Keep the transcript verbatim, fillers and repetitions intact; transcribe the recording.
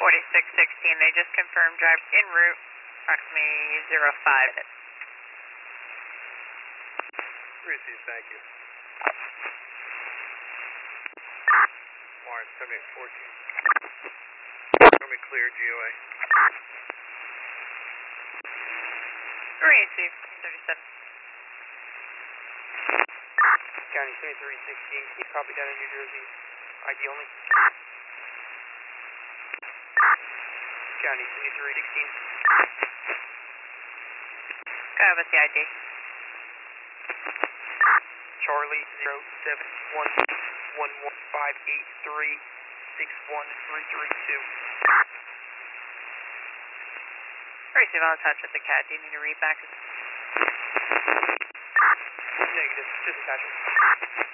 forty-six sixteen, they just confirmed drive en route, approximately zero five. Receive, thank you. Warren, seventy-eight fourteen. Show me clear, G O A. Receive, thirty-seven. County seventy-three sixteen, can you copy down in New Jersey? I D only. County seventy-three sixteen. Go ahead with the I D. Charlie zero seven one one one five eight three six one three three two. Receive, I'll attach with the C A D. Do you need to read back? Negative, just attach it.